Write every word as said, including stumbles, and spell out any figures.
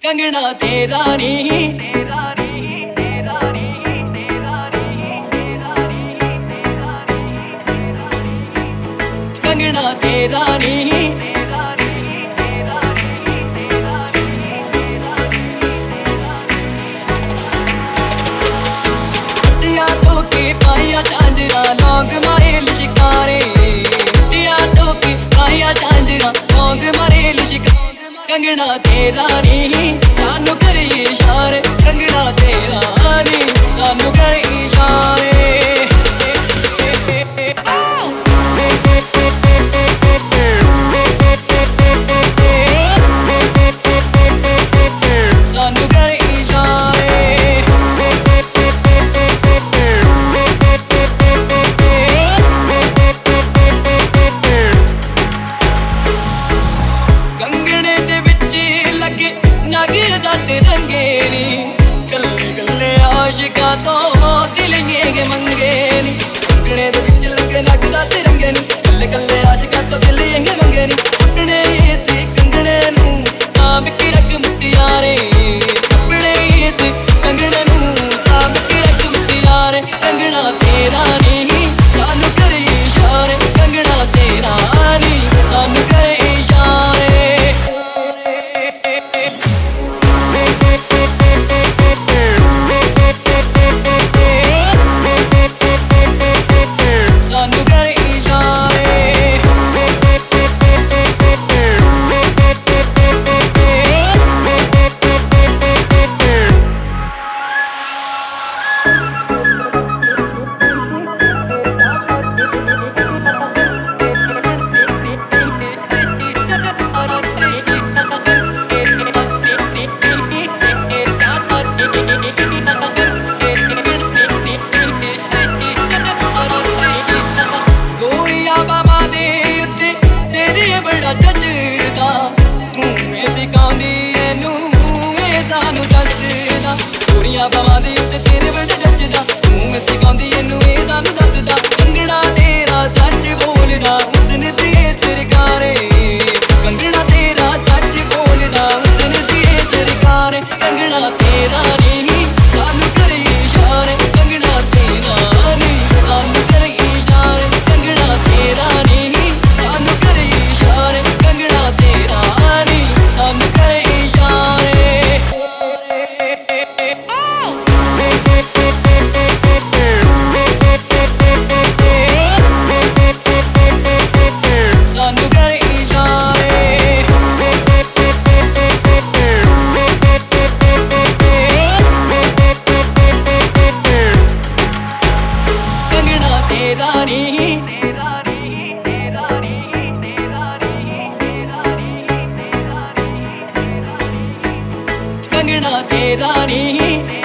कंगना तेरा नी तेरा नी तेरा नी तेरा नी तेरा नी तेरा नी कंगना तेरा नी तेरा नी तेरा नी तेरा नी तेरा नी तो के पाया झांझरा लौंग मारे लिशकारे टिया तो के पाया झांझरा लौंग मारे लिशकारे कंगना तेरा नी सानू करे इशारे कंगना तेरा नी सानू करे इशारे सानू करे इशारे कंगने दे विच लगे नागे दाते रंगे नी कल्ले कल्ले आशिका तो दिल ये मंगे नी कंगने दे विच लगे नागे दाते रंगे नी कल्ले कल्ले आशिका तो दिल ये मंगे नी अपने से कंगने नू साम के रख मुटियारे अपने से कंगने नू साम के रख मुटियारे कंगना तेरा नी सानू करे इशारे कंगना तेरा नी सानू करे इशारे जचदा तू ए सिखांदी एनू ए सानू दसदा गोरियां बावां दे उत्ते तेरे बड़ा जचदा तू ए सिखांदी एनू ए सानू दसदा कंगना तेरा सच बोलदा उसने ते सरकारे कंगना तेरा सच बोलदा उसने ते सरकारे कंगना तेरा नी सानू करे इशारे कंगना तेरा नी सानू करे इशारे कंगना तेरा नी सानू करे इशारे कंगना तेरा नी सानू करे इशारे सानू करे इशारे कंगना तेरा नी तेरा नी तेरा नी तेरा नी तेरा नी तेरा नी कंगना तेरा नी